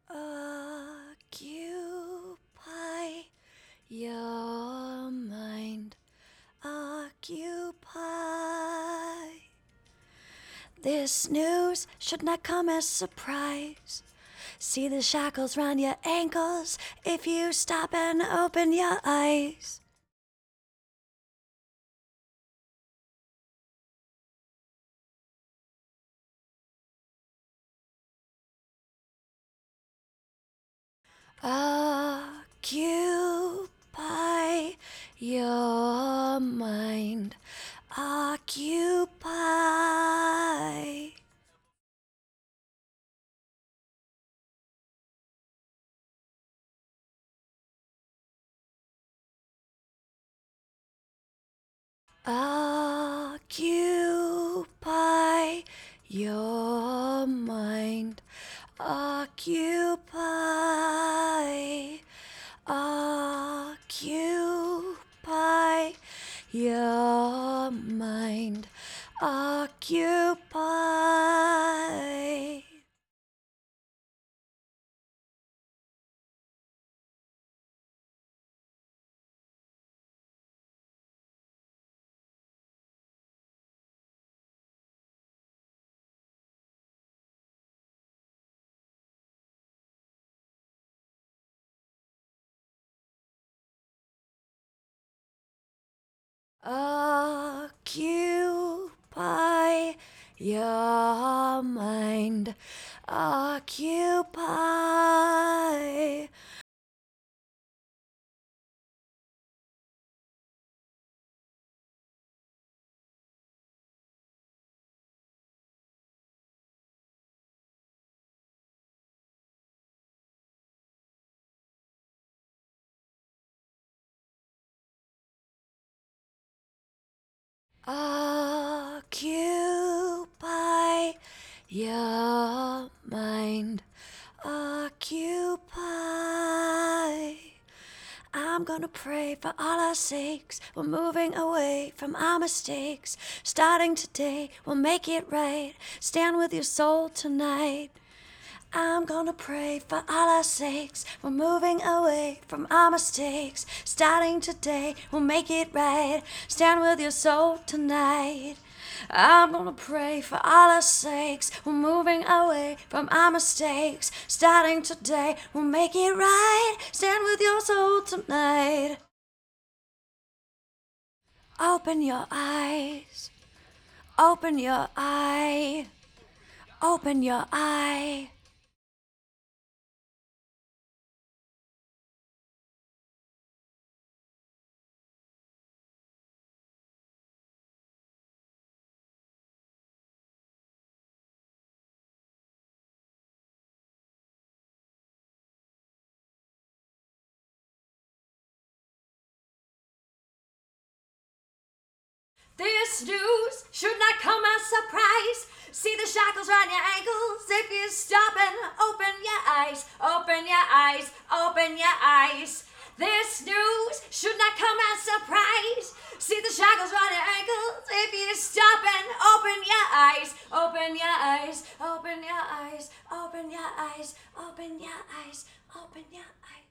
Occupy your mind. Occupy. This news should not come as a surprise. See the shackles round your ankles if you stop and open your eyes. Occupy your mind. Occupy. Occupy your mind. Occupy. Occupy your mind. Occupy. Occupy your mind. Occupy. Occupy your mind. Occupy. I'm gonna pray for all our sakes. We're moving away from our mistakes. Starting today, we'll make it right. Stand with your soul tonight. I'm gonna pray for all our sakes. We're moving away from our mistakes. Starting today, we'll make it right. Stand with your soul tonight. I'm gonna pray for all our sakes. We're moving away from our mistakes. Starting today, we'll make it right. Stand with your soul tonight. Open your eyes. Open your eye. Open your eye. This news should not come as a surprise. See the shackles around your ankles if you stop and open your eyes. Open your eyes, open your eyes. This news should not come as a surprise. See the shackles around your ankles if you stop and open your eyes. Open your eyes, open your eyes, open your eyes, open your eyes, open your eyes.